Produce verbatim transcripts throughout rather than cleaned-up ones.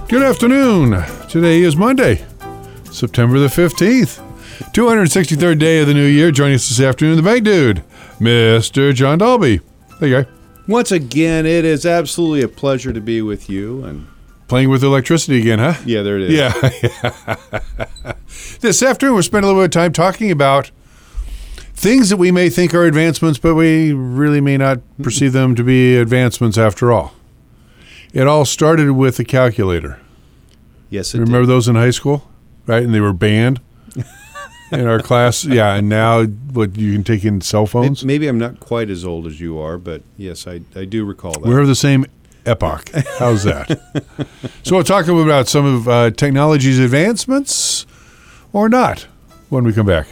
Good afternoon. Today is Monday, September the fifteenth, two hundred sixty-third day of the new year. Joining us this afternoon, the bank dude, Mister John Dalby. Hey, guy. Once again, it is absolutely a pleasure to be with you. And playing with electricity again, huh? Yeah, there it is. Yeah. This afternoon, we're spending a little bit of time talking about things that we may think are advancements, but we really may not perceive them to be advancements after all. It all started with a calculator. Yes, it Remember did. those in high school? Right? And they were banned in our class. Yeah, and now what you can take in cell phones? Maybe I'm not quite as old as you are, but yes, I, I do recall that. We're of the same epoch. How's that? So we'll talk about some of uh, technology's advancements or not when we come back.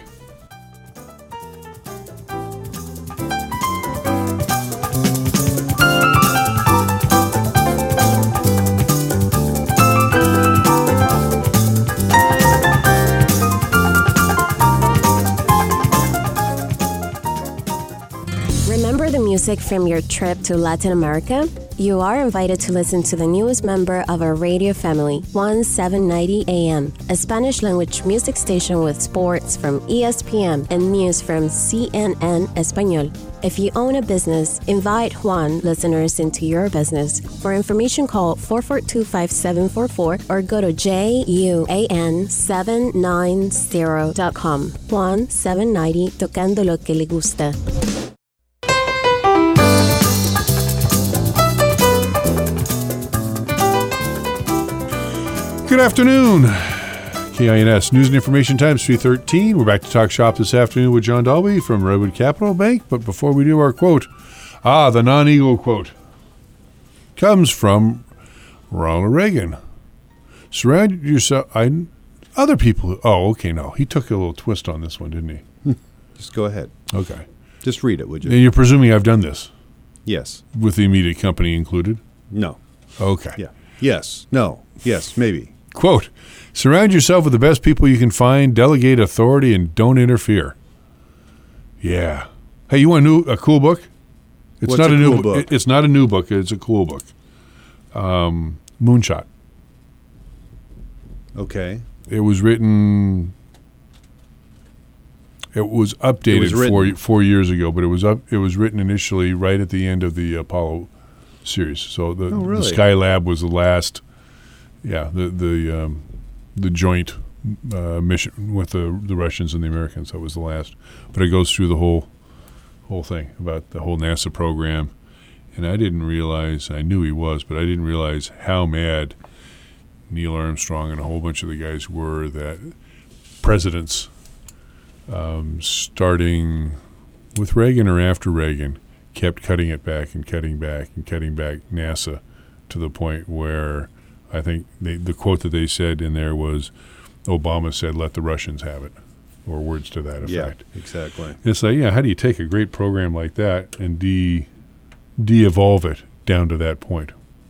Music from your trip to Latin America? You are invited to listen to the newest member of our radio family, seventeen ninety A M, a Spanish-language music station with sports from E S P N and news from C N N Español. If you own a business, invite Juan listeners into your business. For information, call four four two, five seven four four or go to J U A N seven ninety dot com. Juan seven ninety, tocando lo que le gusta. Good afternoon. K I N S News and Information Times three thirteen. We're back to talk shop this afternoon with John Dalby from Redwood Capital Bank. But before we do our quote, ah, the non-ego quote comes from Ronald Reagan. Surround yourself. I, other people. Oh, okay. No, he took a little twist on this one, didn't he? Just go ahead. Okay. Just read it, would you? And you're presuming I've done this? Yes. With the immediate company included? No. Okay. Yeah. Yes. No. Yes. Maybe. Quote, surround yourself with the best people you can find, delegate authority, and don't interfere. Yeah. Hey, you want a, new, a cool book? It's What's not a a new cool book? It, it's not a new book. It's a cool book. Um, Moonshot. Okay. It was written. It was updated It was four four years ago, but it was up. It was written initially right at the end of the Apollo series. So the, Oh, really? the Skylab was the last. Yeah, the the um, the joint uh, mission with the the Russians and the Americans. That was the last, but it goes through the whole whole thing about the whole NASA program. And I didn't realize, I knew he was, but I didn't realize how mad Neil Armstrong and a whole bunch of the guys were that presidents, um, starting with Reagan or after Reagan, kept cutting it back and cutting back and cutting back NASA to the point where I think they, the quote that they said in there was, Obama said, let the Russians have it, or words to that effect. Yeah, exactly. It's like, yeah, how do you take a great program like that and de, de-evolve it down to that point?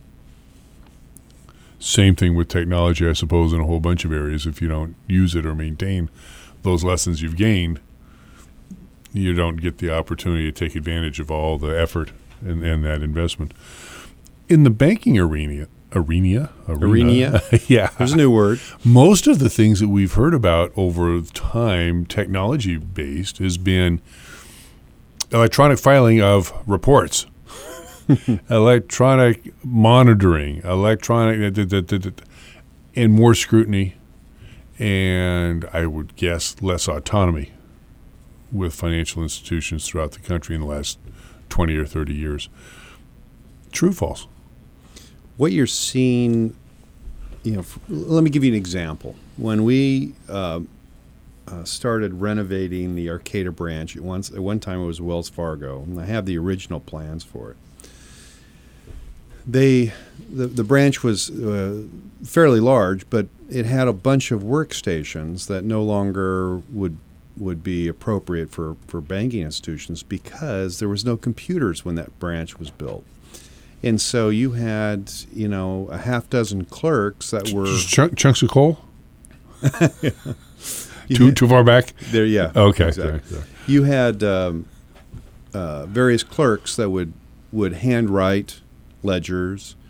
Same thing with technology, I suppose, in a whole bunch of areas. If you don't use it or maintain those lessons you've gained, you don't get the opportunity to take advantage of all the effort and, and that investment. In the banking arena, Arena? Arena? Yeah. There's a new word. Most of the things that we've heard about over time, technology-based, has been electronic filing of reports, electronic monitoring, electronic, and more scrutiny, and I would guess less autonomy with financial institutions throughout the country in the last twenty or thirty years. True or false? What you're seeing, you know, f- let me give you an example. When we uh, uh, started renovating the Arcata branch, at, once, at one time it was Wells Fargo, and I have the original plans for it. They, the, the branch was uh, fairly large, but it had a bunch of workstations that no longer would would be appropriate for, for banking institutions because there was no computers when that branch was built. And so you had, you know, a half dozen clerks that were Just chunk, chunks of coal. You too had- too far back. there. Yeah. Okay. Exactly. sorry, sorry. You had um, uh, various clerks that would would handwrite ledgers,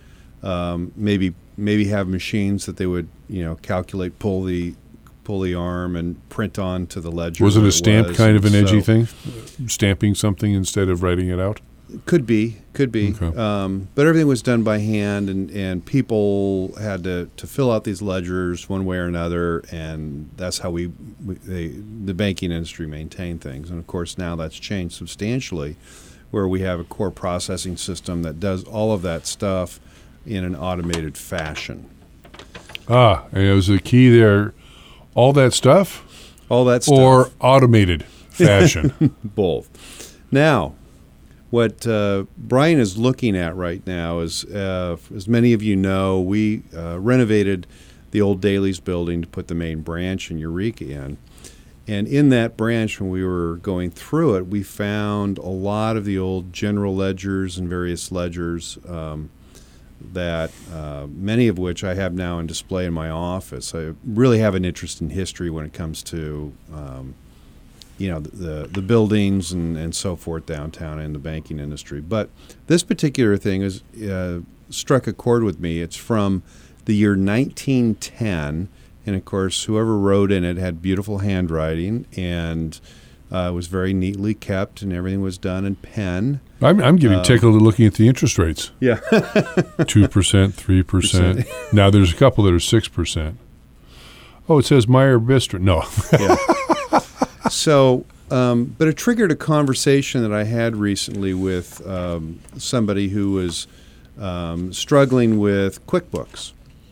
um, maybe maybe have machines that they would you know calculate, pull the pull the arm and print onto the ledger. Was it a it stamp was. kind of an So- edgy thing? Stamping something instead of writing it out? Could be, could be. Okay. Um, but everything was done by hand, and, and people had to, to fill out these ledgers one way or another, and that's how we, we they, the banking industry maintained things. And of course, now that's changed substantially, where we have a core processing system that does all of that stuff in an automated fashion. Ah, and it was the key there. All that stuff, All that stuff. or automated fashion? Both. Now, what uh, Brian is looking at right now is, uh, as many of you know, we uh, renovated the old Daly's building to put the main branch in Eureka in. And in that branch, when we were going through it, we found a lot of the old general ledgers and various ledgers um, that uh, many of which I have now on display in my office. I really have an interest in history when it comes to um, you know, the the buildings and, and so forth downtown and the banking industry. But this particular thing is uh, struck a chord with me. It's from the year nineteen ten, and of course, whoever wrote in it had beautiful handwriting, and uh, was very neatly kept, and everything was done in pen. I'm, I'm getting Um, tickled at looking at the interest rates. Yeah. two percent, three percent. Now there's a couple that are six percent. Oh, it says Meyer Bistro. No. Yeah. So, um, but it triggered a conversation that I had recently with um, somebody who was um, struggling with QuickBooks.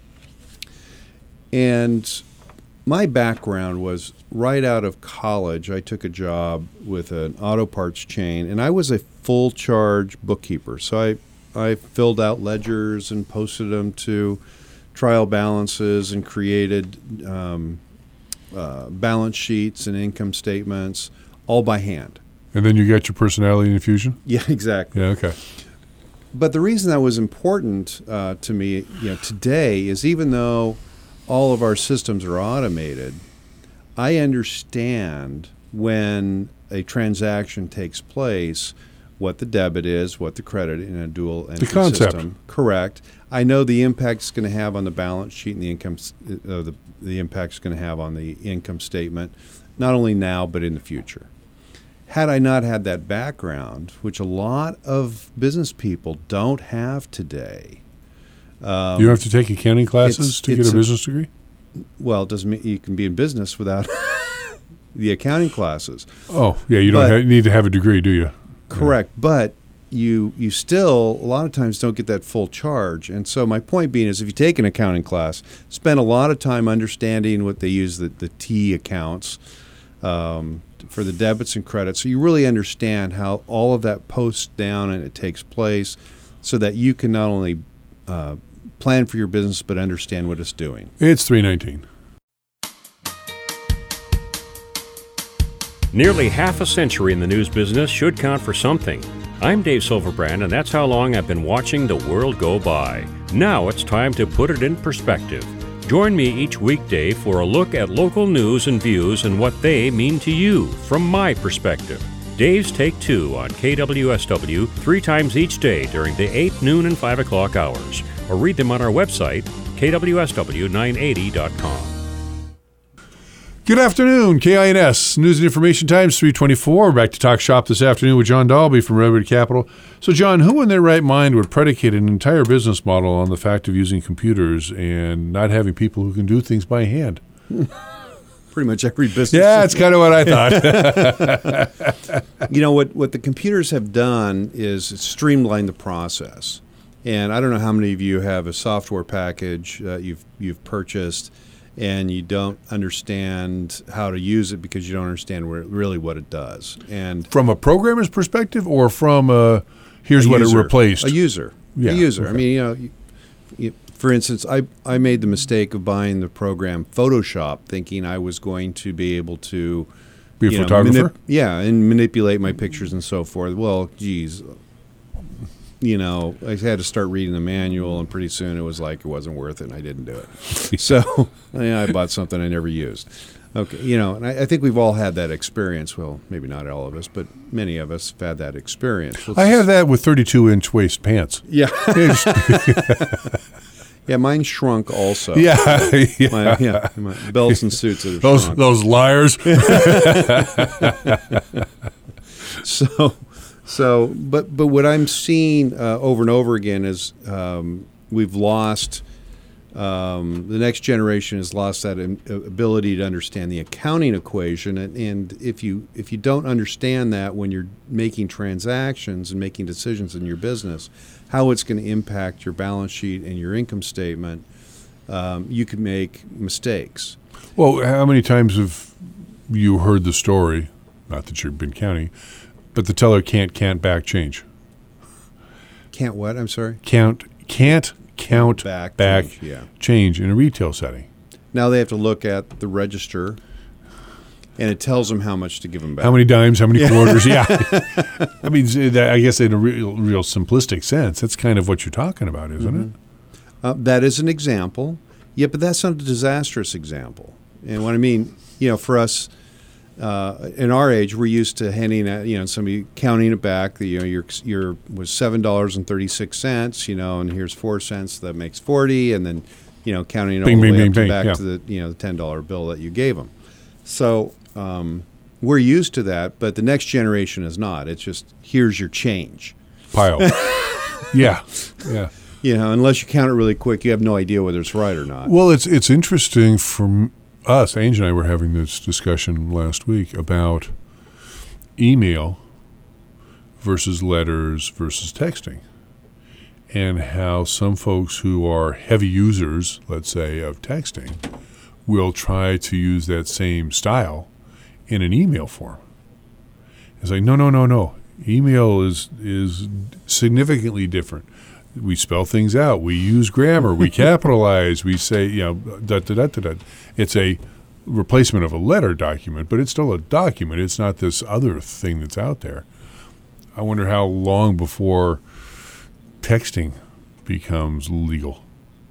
And my background was right out of college. I took a job with an auto parts chain, and I was a full charge bookkeeper. So I, I filled out ledgers and posted them to trial balances and created um, uh, balance sheets and income statements, all by hand. And then you got your personality infusion? Yeah, exactly. Yeah, okay. But the reason that was important uh, to me, you know, today is even though all of our systems are automated, I understand when a transaction takes place what the debit is, what the credit in a dual entry The concept. system. Correct. I know the impact it's going to have on the balance sheet and the income, s- uh, the the impact it's going to have on the income statement, not only now but in the future. Had I not had that background, which a lot of business people don't have today, um, You don't have to take accounting classes it's- to get it's a a- business degree? well, it doesn't mean you can be in business without the accounting classes. Oh, yeah, you don't But- ha- need to have a degree, do you? Correct, but you you still a lot of times don't get that full charge. And so my point being is, if you take an accounting class, spend a lot of time understanding what they use the the T accounts um, for the debits and credits, so you really understand how all of that posts down and it takes place, so that you can not only uh, plan for your business but understand what it's doing. It's three nineteen. Nearly half a century in the news business should count for something. I'm Dave Silverbrand, and that's how long I've been watching the world go by. Now it's time to put it in perspective. Join me each weekday for a look at local news and views and what they mean to you from my perspective. Dave's Take Two on K W S W three times each day during the eight, noon, and five o'clock hours, or read them on our website, K W S W nine eighty dot com. Good afternoon, K I N S News and Information Times, three twenty-four. We're back to Talk Shop this afternoon with John Dalby from Redwood Capital. So, John, who in their right mind would predicate an entire business model on the fact of using computers and not having people who can do things by hand? Pretty much every business. Yeah, that's kind of what I thought. You know, what, what the computers have done is streamline the process. And I don't know how many of you have a software package uh, you've you've purchased and you don't understand how to use it because you don't understand where, really what it does. And From a programmer's perspective, or from uh, here's a what user, it replaced? A user. Yeah, a user. I okay. mean, you know, you, you, for instance, I, I made the mistake of buying the program Photoshop thinking I was going to be able to Be a you know, photographer? manip- yeah, and manipulate my pictures and so forth. Well, geez, you know, I had to start reading the manual, and pretty soon it was like it wasn't worth it, and I didn't do it. So yeah, I bought something I never used. Okay, you know, and I, I think we've all had that experience. Well, maybe not all of us, but many of us have had that experience. Let's I have that with thirty-two inch waist pants. Yeah. Yeah, mine shrunk also. Yeah, yeah. My, yeah, my belts and suits that have those shrunk. those liars. So, so, but but what I'm seeing uh, over and over again is um, we've lost. Um, the next generation has lost that im- ability to understand the accounting equation, and, and if you if you don't understand that when you're making transactions and making decisions in your business, how it's going to impact your balance sheet and your income statement, um, you can make mistakes. Well, how many times have you heard the story? Not that you've been counting, but the teller can't can't back change. Can't what? I'm sorry. Count can't. Count Back back, change, yeah. change in a retail setting. Now they have to look at the register, and it tells them how much to give them back. How many dimes? How many quarters? Yeah. I mean, that, I guess in a real, real simplistic sense, that's kind of what you're talking about, isn't Mm-hmm. it? Uh, that is an example. Yeah, but that's not a disastrous example. And what I mean, you know, for us uh, in our age, we're used to handing, out, you know, somebody counting it back. You know, your your was seven dollars and thirty six cents. You know, and here's four cents. That makes forty, and then, you know, counting it Bing, all the bing, way bing, up to bing, back yeah. to the you know the ten dollar bill that you gave them. So um, we're used to that, but the next generation is not. It's just here's your change. Pile. Yeah. Yeah. You know, unless you count it really quick, you have no idea whether it's right or not. Well, it's it's interesting for m- us. Ange and I were having this discussion last week about email versus letters versus texting, and how some folks who are heavy users, let's say, of texting, will try to use that same style in an email form. It's like, no, no, no, no. Email is is significantly different. We spell things out. We use grammar. We capitalize. We say, you know, da da da da da. It's a replacement of a letter document, but it's still a document. It's not this other thing that's out there. I wonder how long before texting becomes legal,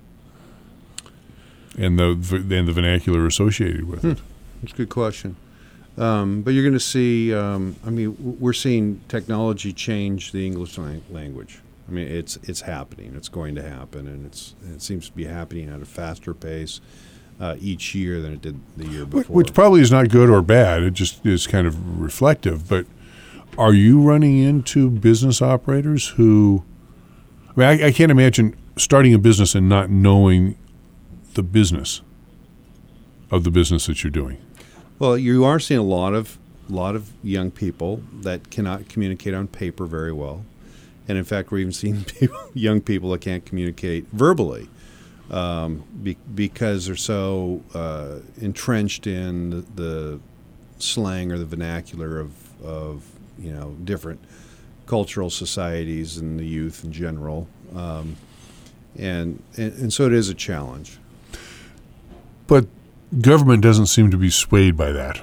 and the and the vernacular associated with it. That's a good question. Um, but you're going to see, um, I mean, w- we're seeing technology change the English lang- language. I mean, it's it's happening. It's going to happen, and it's it seems to be happening at a faster pace uh, each year than it did the year Wh- before. Which probably is not good or bad. It just is kind of reflective. But are you running into business operators who, I mean, I, I can't imagine starting a business and not knowing the business of the business that you're doing. Well, you are seeing a lot of lot of young people that cannot communicate on paper very well. And in fact, we're even seeing people, young people that can't communicate verbally um, be, because they're so uh, entrenched in the, the slang or the vernacular of, of you know different cultural societies and the youth in general, um, and, and and so it is a challenge. But government doesn't seem to be swayed by that.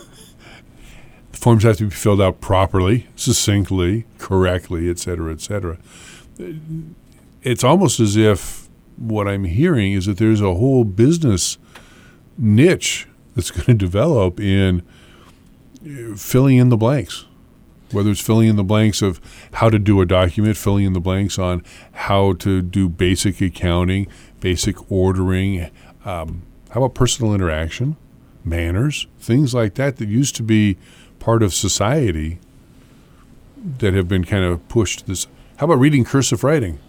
The forms have to be filled out properly, succinctly, correctly, et cetera, et cetera. It's almost as if what I'm hearing is that there's a whole business niche that's going to develop in filling in the blanks, whether it's filling in the blanks of how to do a document, filling in the blanks on how to do basic accounting, basic ordering, um, how about personal interaction, manners, things like that that used to be part of society that have been kind of pushed this. How about reading cursive writing?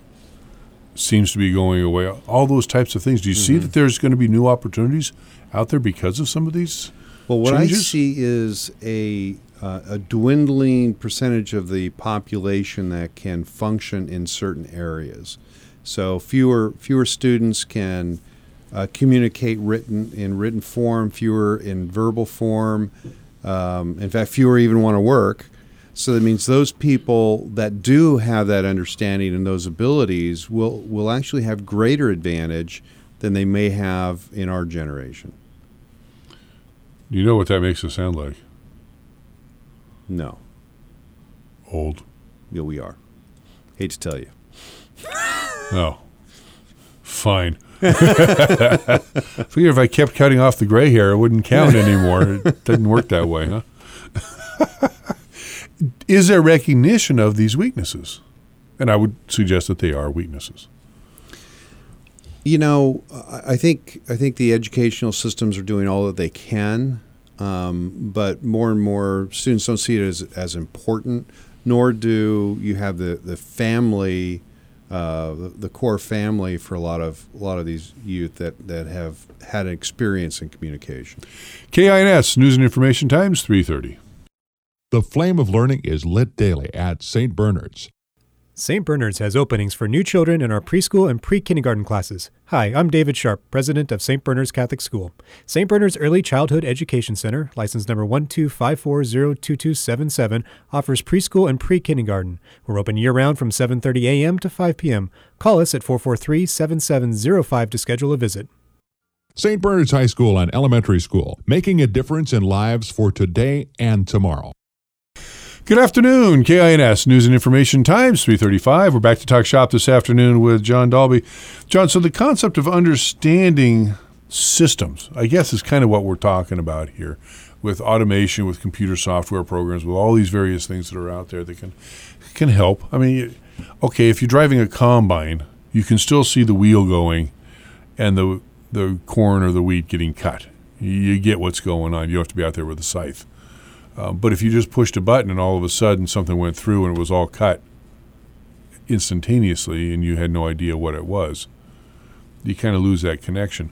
Seems to be going away. All those types of things. Do you mm-hmm. see that there's going to be new opportunities out there because of some of these Well, what changes? I see is a uh, a dwindling percentage of the population that can function in certain areas. So fewer fewer students can uh, communicate written in written form, fewer in verbal form. Um, in fact, fewer even want to work. So that means those people that do have that understanding and those abilities will, will actually have greater advantage than they may have in our generation. You know what that makes us sound like? No. Old. Yeah, we are. Hate to tell you. Oh, fine. Figure if I kept cutting off the gray hair, it wouldn't count anymore. It doesn't work that way, huh? Is there recognition of these weaknesses? And I would suggest that they are weaknesses. You know, I think I think the educational systems are doing all that they can, um, but more and more students don't see it as as important. Nor do you have the the family, uh, the, the core family for a lot of a lot of these youth that, that have had an experience in communication. K I N S News and Information Times three thirty. The flame of learning is lit daily at Saint Bernard's. Saint Bernard's has openings for new children in our preschool and pre-kindergarten classes. Hi, I'm David Sharp, president of Saint Bernard's Catholic School. Saint Bernard's Early Childhood Education Center, license number one two five four zero two two seven seven, offers preschool and pre-kindergarten. We're open year-round from seven thirty a.m. to five p.m. Call us at four four three, seven seven zero five to schedule a visit. Saint Bernard's High School and Elementary School, making a difference in lives for today and tomorrow. Good afternoon, K I N S News and Information Times three thirty-five. We're back to talk shop this afternoon with John Dalby. John, so the concept of understanding systems, I guess, is kind of what we're talking about here with automation, with computer software programs, with all these various things that are out there that can can help. I mean, okay, if you're driving a combine, you can still see the wheel going and the the corn or the wheat getting cut. You get what's going on. You don't have to be out there with a scythe. Um, but if you just pushed a button and all of a sudden something went through and it was all cut instantaneously and you had no idea what it was, you kind of lose that connection.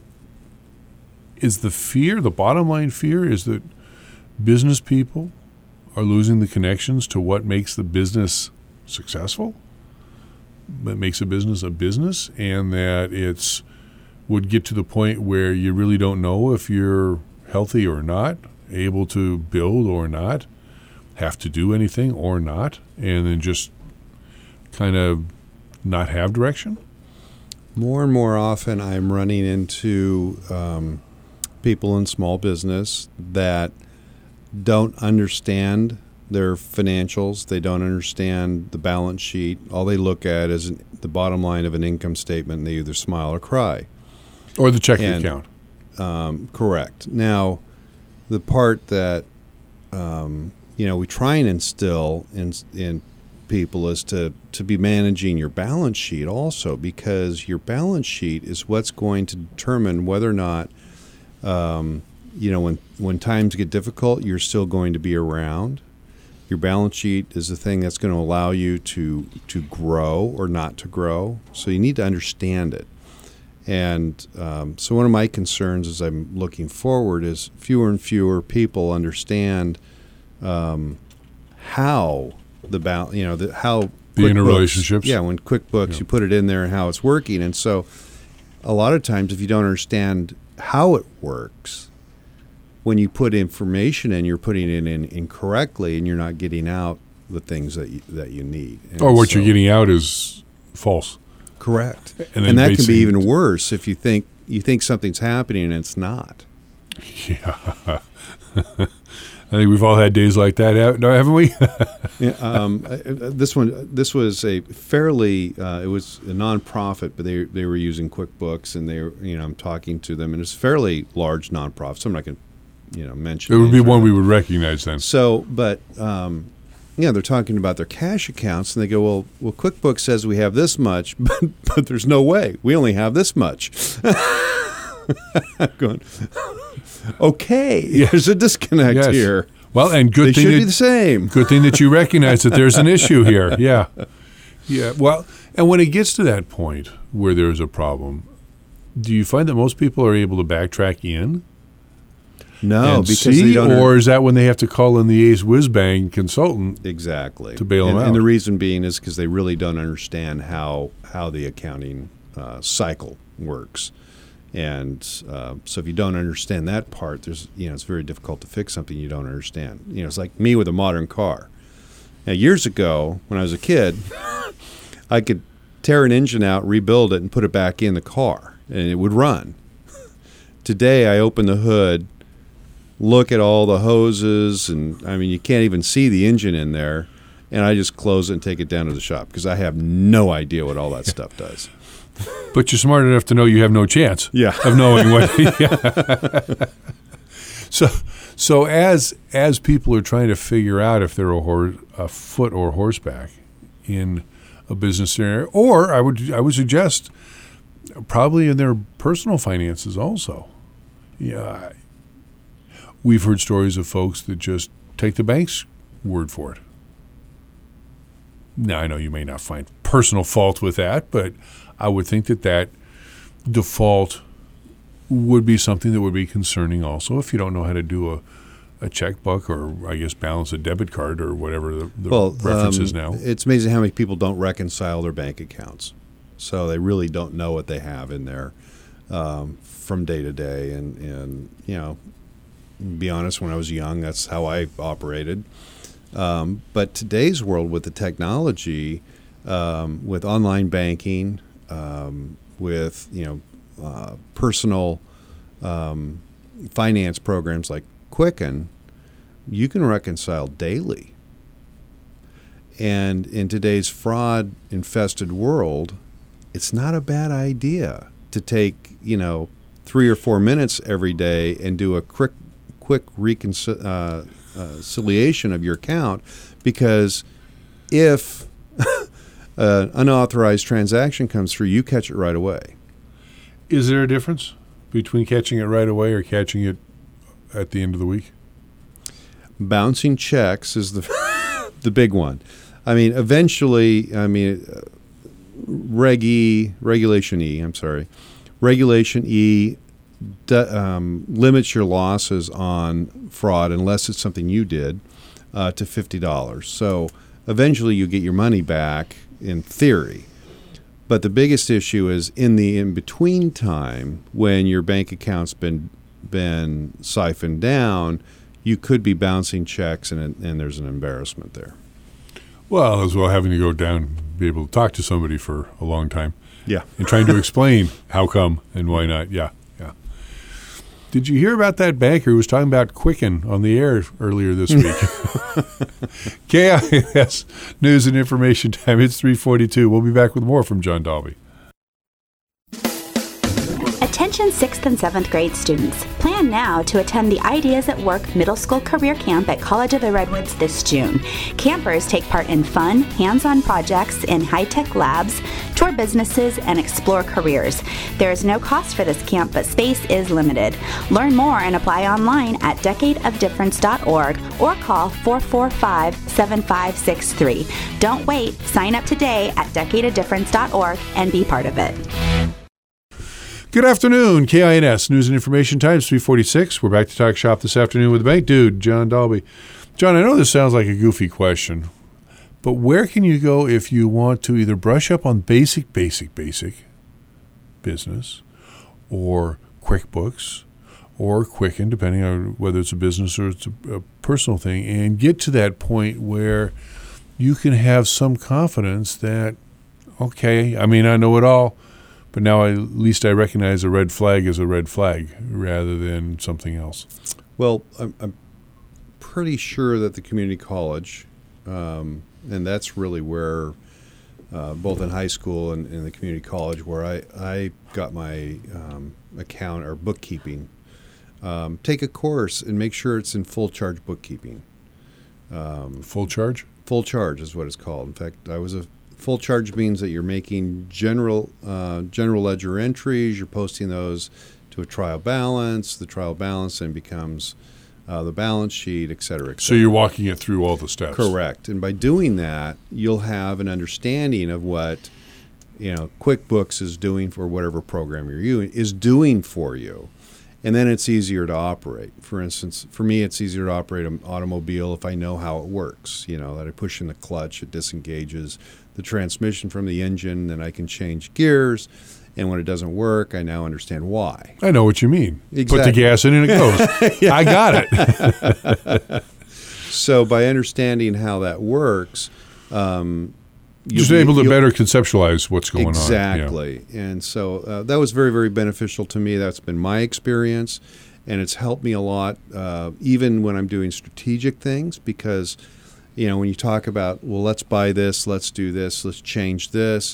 Is the fear, the bottom line fear, is that business people are losing the connections to what makes the business successful, that makes a business a business, and that it's would get to the point where you really don't know if you're healthy or not, able to build or not, have to do anything or not, and then just kind of not have direction? More and more often I'm running into um, people in small business that don't understand their financials. They don't understand the balance sheet. All they look at is an, the bottom line of an income statement, and they either smile or cry. Or the checking and, account. Um, correct. Now, the part that um, you know we try and instill in in people is to to be managing your balance sheet also, because your balance sheet is what's going to determine whether or not um, you know when when times get difficult, you're still going to be around. Your balance sheet is the thing that's going to allow you to to grow or not to grow. So you need to understand it. And um, so one of my concerns as I'm looking forward is fewer and fewer people understand um, how the ba- you know the, how the interrelationships. Yeah, when QuickBooks, yeah. You put it in there and how it's working. And so a lot of times if you don't understand how it works, when you put information in, you're putting it in incorrectly and you're not getting out the things that you, that you need. And or what so, you're getting out is false. Correct. And, and that can be even worse if you think you think something's happening and it's not. Yeah. I think we've all had days like that, haven't we? yeah, um, this one, this was a fairly, uh, it was a nonprofit, but they they were using QuickBooks, and they were, you know, I'm talking to them, and it's a fairly large nonprofit. So I'm not going to, you know, mention. It would be one we would recognize then. So, but. Um, Yeah, they're talking about their cash accounts, and they go, well, well, QuickBooks says we have this much, but, but there's no way. We only have this much. I'm going, okay, yes. There's a disconnect yes. here. Well, and good they thing should that, be the same. Good thing that you recognize that there's an issue here. Yeah, yeah. Well, and when it gets to that point where there's a problem, do you find that most people are able to backtrack in? No, and because see, they don't. Or is that when they have to call in the Ace Whiz Bang consultant? Exactly. To bail and, them out. And the reason being is because they really don't understand how how the accounting uh, cycle works. And uh, so if you don't understand that part, there's you know it's very difficult to fix something you don't understand. You know, it's like me with a modern car. Now, years ago, when I was a kid, I could tear an engine out, rebuild it, and put it back in the car, and it would run. Today, I open the hood, look at all the hoses, and I mean, you can't even see the engine in there, and I just close it and take it down to the shop because I have no idea what all that stuff does. But you're smart enough to know you have no chance Yeah. of knowing what. Yeah. So, so as as people are trying to figure out if they're a, hor- a foot or horseback in a business scenario, or I would I would suggest probably in their personal finances also. Yeah, we've heard stories of folks that just take the bank's word for it. Now, I know you may not find personal fault with that, but I would think that that default would be something that would be concerning also if you don't know how to do a, a checkbook or, I guess, balance a debit card or whatever the, the well, reference um, is now. It's amazing how many people don't reconcile their bank accounts. So they really don't know what they have in there um, from day to day. And, and, you know, to be honest, when I was young, that's how I operated. Um, but today's world with the technology, um, with online banking, um, with, you know, uh, personal um, finance programs like Quicken, you can reconcile daily. And in today's fraud-infested world, it's not a bad idea to take, you know, three or four minutes every day and do a quick, quick reconciliation of your account, because if an unauthorized transaction comes through, you catch it right away. Is there a difference between catching it right away or catching it at the end of the week? Bouncing checks is the the big one. I mean, eventually, I mean, uh, Reg E, Regulation E, I'm sorry, Regulation E d- um, limits your losses on fraud unless it's something you did uh, to fifty dollars. So eventually you get your money back in theory. But the biggest issue is in the in-between time when your bank account's been been siphoned down, you could be bouncing checks, and and there's an embarrassment there. Well, as well having to go down, be able to talk to somebody for a long time. Yeah. And trying to explain how come and why not. Yeah, yeah. Did you hear about that banker who was talking about Quicken on the air earlier this week? K I N S News and Information Time. It's three forty-two. We'll be back with more from John Dalby. Attention sixth and seventh grade students. Plan now to attend the Ideas at Work Middle School Career Camp at College of the Redwoods this June. Campers take part in fun, hands-on projects in high-tech labs, tour businesses, and explore careers. There is no cost for this camp, but space is limited. Learn more and apply online at decade of difference dot org or call four four five, seven five six three. Don't wait. Sign up today at decade of difference dot org and be part of it. Good afternoon, K I N S News and Information Times, three forty-six. We're back to Talk Shop this afternoon with the bank dude, John Dalby. John, I know this sounds like a goofy question, but where can you go if you want to either brush up on basic, basic, basic business, or QuickBooks, or Quicken, depending on whether it's a business or it's a, a personal thing, and get to that point where you can have some confidence that, okay, I mean, I know it all, but now I, at least I recognize a red flag as a red flag rather than something else. Well, I'm, I'm pretty sure that the community college, um, and that's really where, uh, both in high school and in the community college, where I, I got my um, account or bookkeeping, um, take a course and make sure it's in full charge bookkeeping. Um, full charge? Full charge is what it's called. In fact, I was a Full charge means that you're making general uh, general ledger entries. You're posting those to a trial balance. The trial balance then becomes uh, the balance sheet, et cetera, et cetera. So you're walking it through all the steps. Correct. And by doing that, you'll have an understanding of what, you know, QuickBooks is doing for whatever program you're using is doing for you. And then it's easier to operate. For instance, for me, it's easier to operate an automobile if I know how it works. You know, that I push in the clutch, it disengages the transmission from the engine, then I can change gears. And when it doesn't work, I now understand why. I know what you mean. Exactly. Put the gas in and it goes. Yeah. I got it. So by understanding how that works, um, just able to better conceptualize what's going exactly. on. Exactly. And so uh, that was very, very beneficial to me. That's been my experience, and it's helped me a lot, uh, even when I'm doing strategic things, because, you know, when you talk about, well, let's buy this, let's do this, let's change this,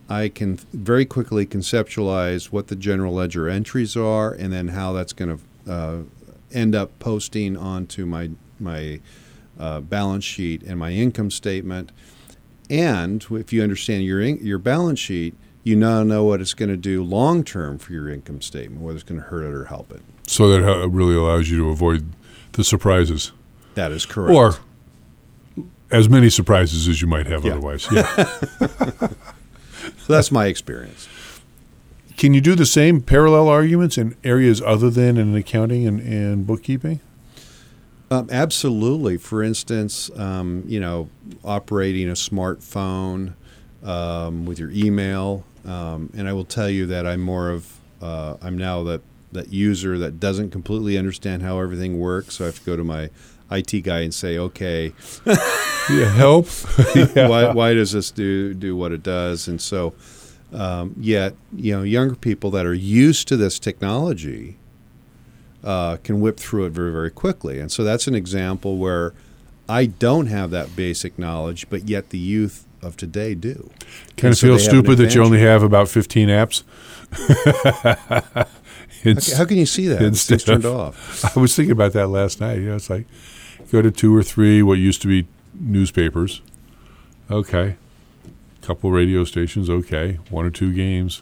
I can very quickly conceptualize what the general ledger entries are, and then how that's going to uh, end up posting onto my my uh, balance sheet and my income statement. And if you understand your in- your balance sheet, you now know what it's going to do long term for your income statement, whether it's going to hurt it or help it. So that uh, really allows you to avoid the surprises. That is correct. Or as many surprises as you might have Yeah. otherwise. Yeah. So that's my experience. Can you do the same parallel arguments in areas other than in accounting and, and bookkeeping? Um, absolutely. For instance, um, you know, operating a smartphone um, with your email, um, and I will tell you that I'm more of uh, I'm now that that user that doesn't completely understand how everything works. So I have to go to my I T guy and say, okay, Yeah, help. Yeah. why why does this do do what it does? And so, um, yet you know, younger people that are used to this technology uh, can whip through it very very quickly. And so that's an example where I don't have that basic knowledge, but yet the youth of today do. Kind And of so feel they have an stupid that you only advantage. have about fifteen apps. It's- How can you see that? It's instead turned of- off. I was thinking about that last night. You know, it's like go to two or three what used to be newspapers. Okay. Couple radio stations. Okay. One or two games.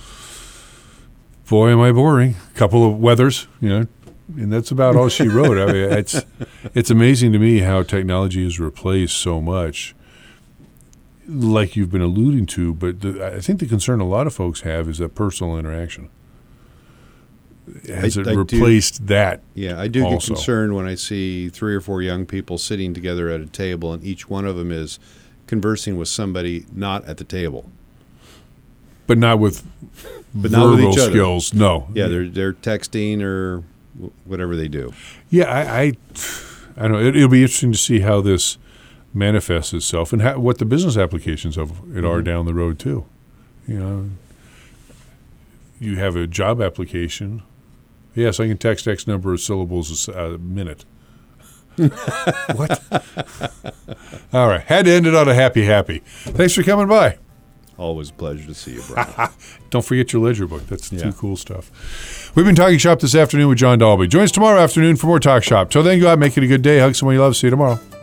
Boy, am I boring. Couple of weathers, you know, and that's about all she wrote. I mean, it's it's amazing to me how technology has replaced so much, like you've been alluding to. But the, I think the concern a lot of folks have is that personal interaction. Has I- it I do- replaced that? Yeah, I do get Also. concerned when I see three or four young people sitting together at a table, and each one of them is conversing with somebody not at the table. But not with But not with verbal each other. skills. No. Yeah, they're they're texting or w- whatever they do. Yeah, I, I, I don't know. It, it'll be interesting to see how this manifests itself and how, what the business applications of it are Mhm. down the road too. You know, you have a job application. Yes, I can text X number of syllables a s- a minute. What? All right, had to end it on a happy, happy. Thanks for coming by. Always a pleasure to see you, Brian. Don't forget your ledger book. That's Yeah. too cool stuff. We've been talking shop this afternoon with John Dalby. Join us tomorrow afternoon for more Talk Shop. Till then, go out, make it a good day. Hug someone you love. See you tomorrow.